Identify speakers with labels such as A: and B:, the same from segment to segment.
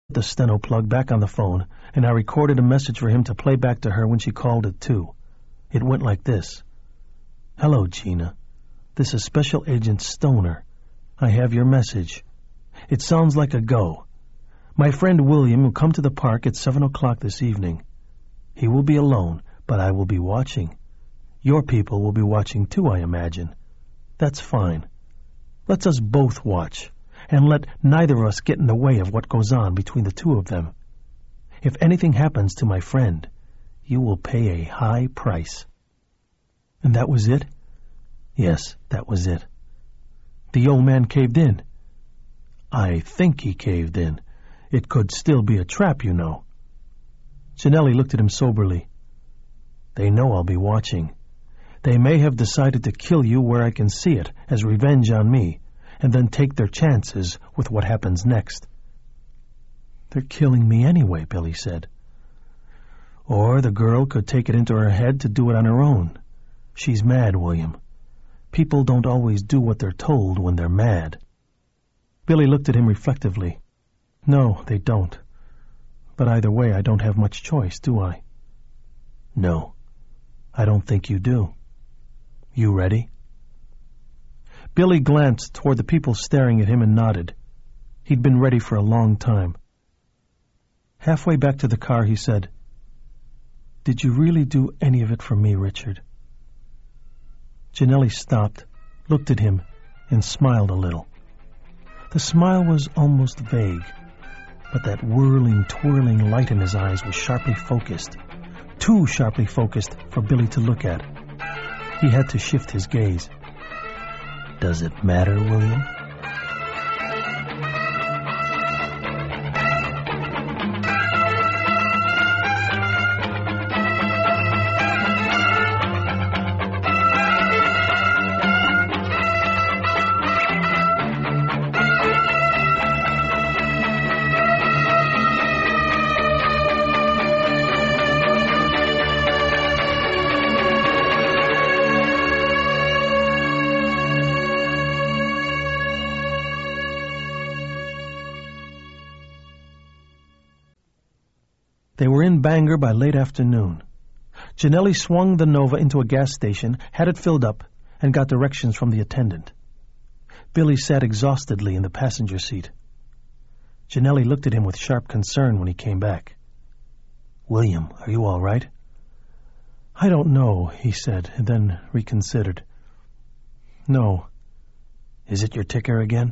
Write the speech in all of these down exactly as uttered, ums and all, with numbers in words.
A: the steno plug back on the phone, and I recorded a message for him to play back to her when she called at two. It went like this. Hello, Gina. This is Special Agent Stoner. I have your message. It sounds like a go. My friend William will come to the park at seven o'clock this evening. He will be alone, but I will be watching. Your people will be watching too, I imagine. That's fine. Let's us both watch, and let neither of us get in the way of what goes on between the two of them. If anything happens to my friend, you will pay a high price. And that was it? Yes, that was it. The old man caved in. I think he caved in. It could still be a trap, you know. Ginelli looked at him soberly. They know I'll be watching. They may have decided to kill you where I can see it, as revenge on me, and then take their chances with what happens next. They're killing me anyway, Billy said. Or the girl could take it into her head to do it on her own. She's mad, William. People don't always do what they're told when they're mad. Billy looked at him reflectively. No, they don't. But either way, I don't have much choice, do I? No, I don't think you do. You ready? Billy glanced toward the people staring at him and nodded. He'd been ready for a long time. Halfway back to the car, he said, Did you really do any of it for me, Richard? Ginelli stopped, looked at him, and smiled a little. The smile was almost vague, but that whirling, twirling light in his eyes was sharply focused, too sharply focused for Billy to look at. He had to shift his gaze. Does it matter, William? They were in Bangor by late afternoon. Ginelli swung the Nova into a gas station, had it filled up, and got directions from the attendant. Billy sat exhaustedly in the passenger seat. Ginelli looked at him with sharp concern when he came back. William, are you all right? I don't know, he said, and then reconsidered. No. Is it your ticker again?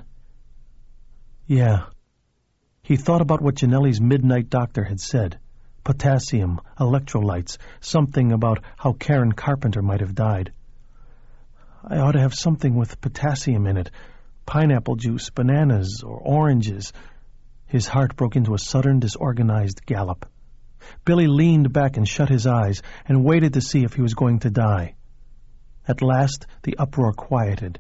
A: Yeah. He thought about what Ginelli's midnight doctor had said. Potassium, electrolytes, something about how Karen Carpenter might have died. I ought to have something with potassium in it. Pineapple juice, bananas, or oranges. His heart broke into a sudden, disorganized gallop. Billy leaned back and shut his eyes and waited to see if he was going to die. At last, the uproar quieted.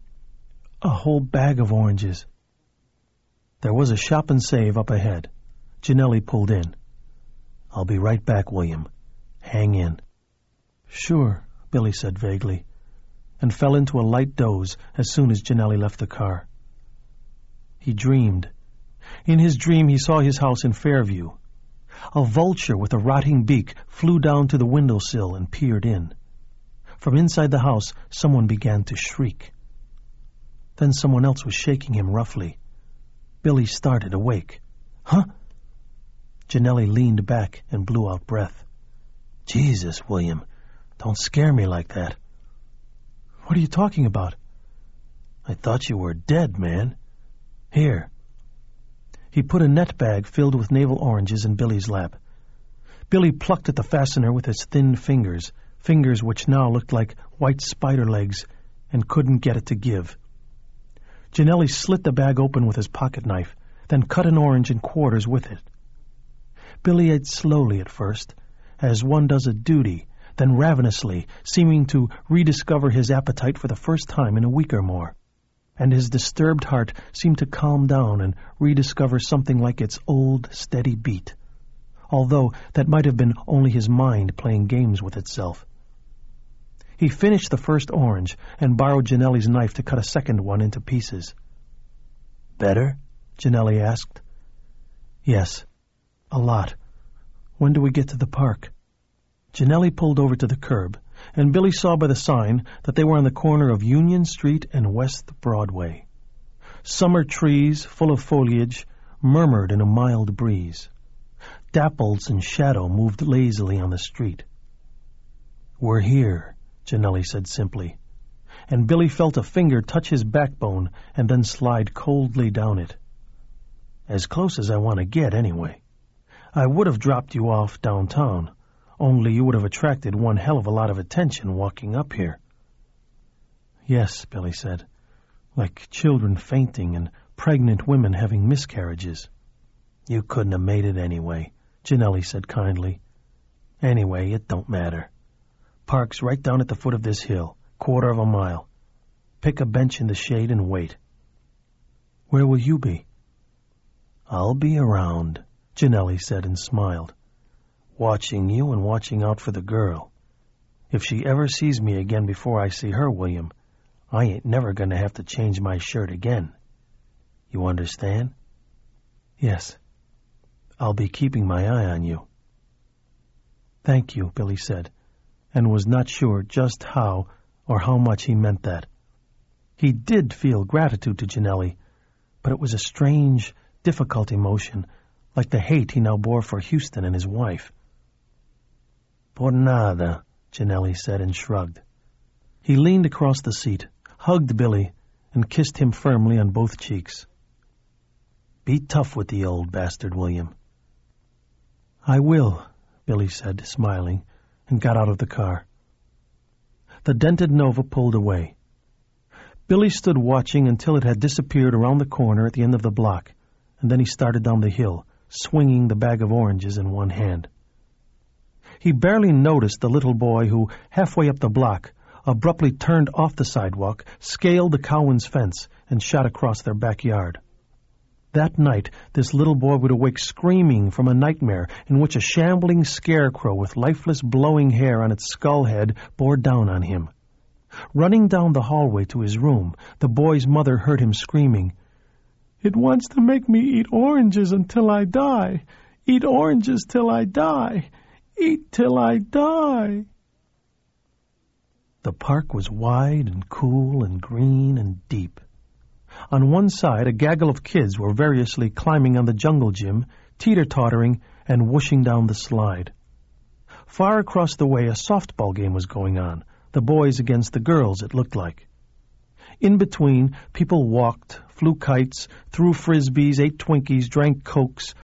A: A whole bag of oranges. There was a shop and save up ahead. Ginelli pulled in. I'll be right back, William. Hang in. Sure, Billy said vaguely, and fell into a light doze as soon as Ginelli left the car. He dreamed. In his dream, he saw his house in Fairview. A vulture with a rotting beak flew down to the windowsill and peered in. From inside the house, someone began to shriek. Then someone else was shaking him roughly. Billy started awake. Huh? Ginelli leaned back and blew out breath. Jesus, William, don't scare me like that. What are you talking about? I thought you were dead, man. Here. He put a net bag filled with navel oranges in Billy's lap. Billy plucked at the fastener with his thin fingers, fingers which now looked like white spider legs, and couldn't get it to give. Ginelli slit the bag open with his pocket knife, then cut an orange in quarters with it. Billy ate slowly at first, as one does a duty, then ravenously, seeming to rediscover his appetite for the first time in a week or more. And his disturbed heart seemed to calm down and rediscover something like its old, steady beat, although that might have been only his mind playing games with itself. He finished the first orange and borrowed Ginelli's knife to cut a second one into pieces. Better? Ginelli asked. Yes, a lot. When do we get to the park? Janelli pulled over to the curb, and Billy saw by the sign that they were on the corner of Union Street and West Broadway. Summer trees, full of foliage, murmured in a mild breeze. Dapples and shadow moved lazily on the street. "We're here," Janelli said simply, and Billy felt a finger touch his backbone and then slide coldly down it. "As close as I want to get, anyway. I would have dropped you off downtown, only you would have attracted one hell of a lot of attention walking up here." "Yes," Billy said, "like children fainting and pregnant women having miscarriages." "You couldn't have made it anyway," Janelli said kindly. "Anyway, it don't matter. Park's right down at the foot of this hill, quarter of a mile. Pick a bench in the shade and wait." "Where will you be?" "I'll be around," Janelli said and smiled. "Watching you and watching out for the girl. If she ever sees me again before I see her, William, I ain't never going to have to change my shirt again. You understand?" "Yes. I'll be keeping my eye on you." "Thank you," Billy said, and was not sure just how or how much he meant that. He did feel gratitude to Janelli, but it was a strange, difficult emotion, like the hate he now bore for Houston and his wife. "Por nada," Janelli said and shrugged. He leaned across the seat, hugged Billy, and kissed him firmly on both cheeks. "Be tough with the old bastard, William." "I will," Billy said, smiling, and got out of the car. The dented Nova pulled away. Billy stood watching until it had disappeared around the corner at the end of the block, and then he started down the hill, swinging the bag of oranges in one hand. He barely noticed the little boy who, halfway up the block, abruptly turned off the sidewalk, scaled the Cowens' fence, and shot across their backyard. That night, this little boy would awake screaming from a nightmare in which a shambling scarecrow with lifeless blowing hair on its skull head bore down on him. Running down the hallway to his room, the boy's mother heard him screaming, "It wants to make me eat oranges until I die. Eat oranges till I die. Eat till I die." The park was wide and cool and green and deep. On one side, a gaggle of kids were variously climbing on the jungle gym, teeter-tottering, and whooshing down the slide. Far across the way, a softball game was going on, the boys against the girls, it looked like. In between, people walked, flew kites, threw frisbees, ate Twinkies, drank Cokes,